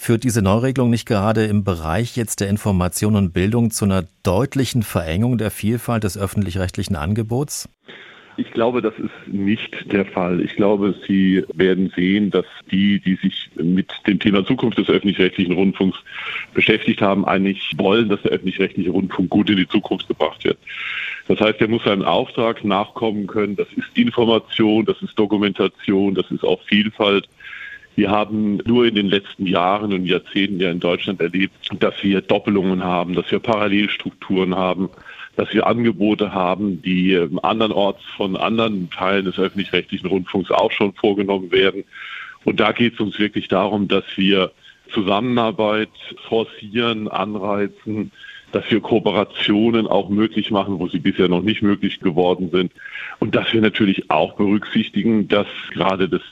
Führt diese Neuregelung nicht gerade im Bereich jetzt der Information und Bildung zu einer deutlichen Verengung der Vielfalt des öffentlich-rechtlichen Angebots? Ich glaube, das ist nicht der Fall. Ich glaube, Sie werden sehen, dass die sich mit dem Thema Zukunft des öffentlich-rechtlichen Rundfunks beschäftigt haben, eigentlich wollen, dass der öffentlich-rechtliche Rundfunk gut in die Zukunft gebracht wird. Das heißt, er muss seinem Auftrag nachkommen können. Das ist Information, das ist Dokumentation, das ist auch Vielfalt. Wir haben nur in den letzten Jahren und Jahrzehnten ja in Deutschland erlebt, dass wir Doppelungen haben, dass wir Parallelstrukturen haben, dass wir Angebote haben, die andernorts von anderen Teilen des öffentlich-rechtlichen Rundfunks auch schon vorgenommen werden. Und da geht es uns wirklich darum, dass wir Zusammenarbeit forcieren, anreizen, dass wir Kooperationen auch möglich machen, wo sie bisher noch nicht möglich geworden sind. Und dass wir natürlich auch berücksichtigen, dass gerade das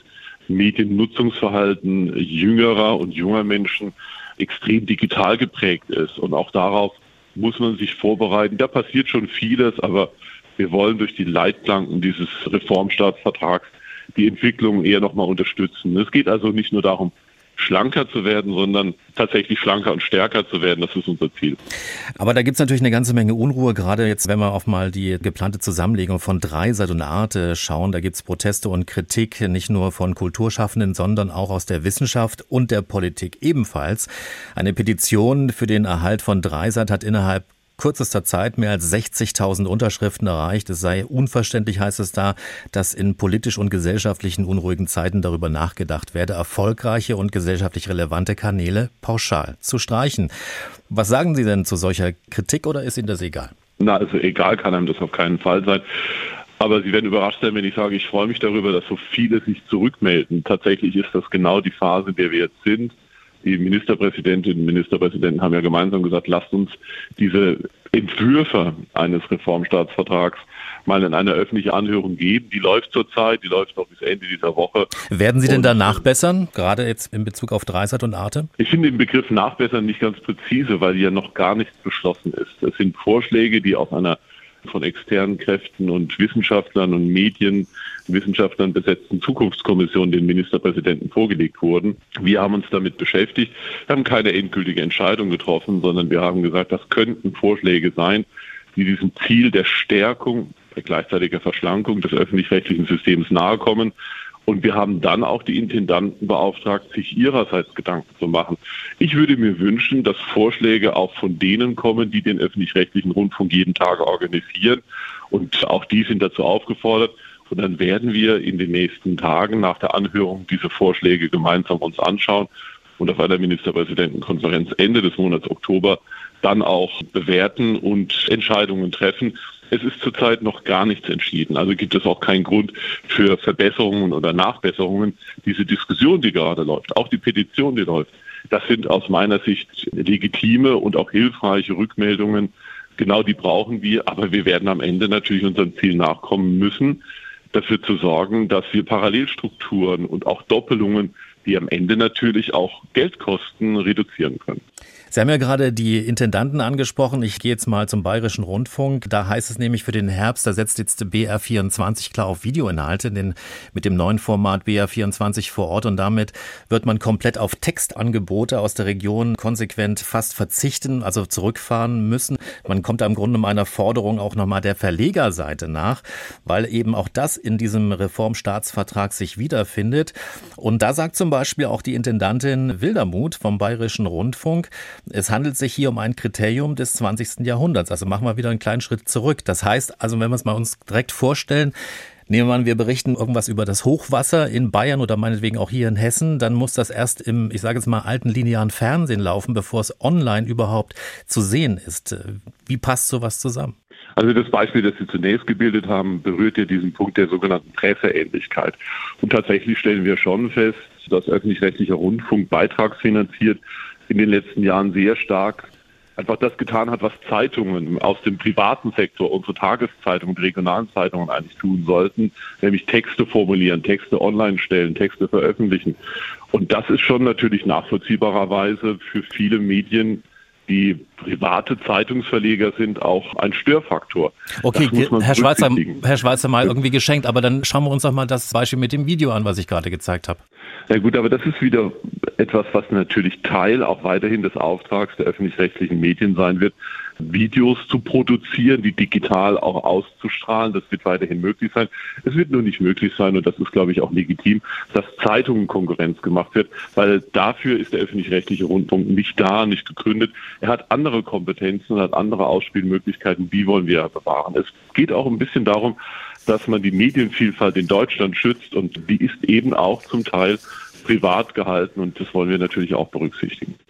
Mediennutzungsverhalten jüngerer und junger Menschen extrem digital geprägt ist. Und auch darauf muss man sich vorbereiten. Da passiert schon vieles, aber wir wollen durch die Leitplanken dieses Reformstaatsvertrags die Entwicklung eher nochmal unterstützen. Es geht also nicht nur darum, schlanker zu werden, sondern tatsächlich schlanker und stärker zu werden. Das ist unser Ziel. Aber da gibt es natürlich eine ganze Menge Unruhe, gerade jetzt, wenn wir auf mal die geplante Zusammenlegung von Dreisat und Arte schauen. Da gibt es Proteste und Kritik, nicht nur von Kulturschaffenden, sondern auch aus der Wissenschaft und der Politik ebenfalls. Eine Petition für den Erhalt von Dreisat hat innerhalb kürzester Zeit mehr als 60.000 Unterschriften erreicht. Es sei unverständlich, heißt es da, dass in politisch und gesellschaftlichen unruhigen Zeiten darüber nachgedacht werde, erfolgreiche und gesellschaftlich relevante Kanäle pauschal zu streichen. Was sagen Sie denn zu solcher Kritik oder ist Ihnen das egal? Also egal kann einem das auf keinen Fall sein. Aber Sie werden überrascht sein, wenn ich sage, ich freue mich darüber, dass so viele sich zurückmelden. Tatsächlich ist das genau die Phase, in der wir jetzt sind. Die Ministerpräsidentinnen und Ministerpräsidenten haben ja gemeinsam gesagt, lasst uns diese Entwürfe eines Reformstaatsvertrags mal in eine öffentliche Anhörung geben. Die läuft zurzeit, die läuft noch bis Ende dieser Woche. Werden Sie denn da nachbessern, gerade jetzt in Bezug auf Dreisat und Arte? Ich finde den Begriff nachbessern nicht ganz präzise, weil ja noch gar nichts beschlossen ist. Es sind Vorschläge, die auf einer von externen Kräften und Wissenschaftlern und Medienwissenschaftlern besetzten Zukunftskommission den Ministerpräsidenten vorgelegt wurden. Wir haben uns damit beschäftigt, haben keine endgültige Entscheidung getroffen, sondern wir haben gesagt, das könnten Vorschläge sein, die diesem Ziel der Stärkung, der gleichzeitigen Verschlankung des öffentlich-rechtlichen Systems nahe kommen. Und wir haben dann auch die Intendanten beauftragt, sich ihrerseits Gedanken zu machen. Ich würde mir wünschen, dass Vorschläge auch von denen kommen, die den öffentlich-rechtlichen Rundfunk jeden Tag organisieren. Und auch die sind dazu aufgefordert. Und dann werden wir in den nächsten Tagen nach der Anhörung diese Vorschläge gemeinsam uns anschauen und auf einer Ministerpräsidentenkonferenz Ende des Monats Oktober dann auch bewerten und Entscheidungen treffen. Es ist zurzeit noch gar nichts entschieden. Also gibt es auch keinen Grund für Verbesserungen oder Nachbesserungen. Diese Diskussion, die gerade läuft, auch die Petition, die läuft, das sind aus meiner Sicht legitime und auch hilfreiche Rückmeldungen. Genau die brauchen wir. Aber wir werden am Ende natürlich unserem Ziel nachkommen müssen, dafür zu sorgen, dass wir Parallelstrukturen und auch Doppelungen, die am Ende natürlich auch Geld kosten, reduzieren können. Sie haben ja gerade die Intendanten angesprochen. Ich gehe jetzt mal zum Bayerischen Rundfunk. Da heißt es nämlich für den Herbst, da setzt jetzt BR24 klar auf Videoinhalte mit dem neuen Format BR24 vor Ort. Und damit wird man komplett auf Textangebote aus der Region konsequent fast verzichten, also zurückfahren müssen. Man kommt da im Grunde meiner Forderung auch nochmal der Verlegerseite nach, weil eben auch das in diesem Reformstaatsvertrag sich wiederfindet. Und da sagt zum Beispiel auch die Intendantin Wildermuth vom Bayerischen Rundfunk, es handelt sich hier um ein Kriterium des 20. Jahrhunderts. Also machen wir wieder einen kleinen Schritt zurück. Das heißt, also wenn wir es mal uns direkt vorstellen, nehmen wir an, wir berichten irgendwas über das Hochwasser in Bayern oder meinetwegen auch hier in Hessen, dann muss das erst im, ich sage jetzt mal, alten linearen Fernsehen laufen, bevor es online überhaupt zu sehen ist. Wie passt sowas zusammen? Also das Beispiel, das Sie zunächst gebildet haben, berührt ja diesen Punkt der sogenannten Presseähnlichkeit. Und tatsächlich stellen wir schon fest, dass öffentlich-rechtlicher Rundfunk beitragsfinanziert in den letzten Jahren sehr stark einfach das getan hat, was Zeitungen aus dem privaten Sektor, unsere Tageszeitungen, die regionalen Zeitungen eigentlich tun sollten, nämlich Texte formulieren, Texte online stellen, Texte veröffentlichen. Und das ist schon natürlich nachvollziehbarerweise für viele Medien, die private Zeitungsverleger sind auch ein Störfaktor. Okay, Herr Schweizer, mal irgendwie geschenkt, aber dann schauen wir uns doch mal das Beispiel mit dem Video an, was ich gerade gezeigt habe. Ja gut, aber das ist wieder etwas, was natürlich Teil auch weiterhin des Auftrags der öffentlich-rechtlichen Medien sein wird, Videos zu produzieren, die digital auch auszustrahlen. Das wird weiterhin möglich sein. Es wird nur nicht möglich sein, und das ist, glaube ich, auch legitim, dass Zeitungen Konkurrenz gemacht wird, weil dafür ist der öffentlich-rechtliche Rundfunk nicht da, nicht gegründet. Er hat andere Kompetenzen, hat andere Ausspielmöglichkeiten. Die wollen wir bewahren. Es geht auch ein bisschen darum, dass man die Medienvielfalt in Deutschland schützt, und die ist eben auch zum Teil privat gehalten, und das wollen wir natürlich auch berücksichtigen.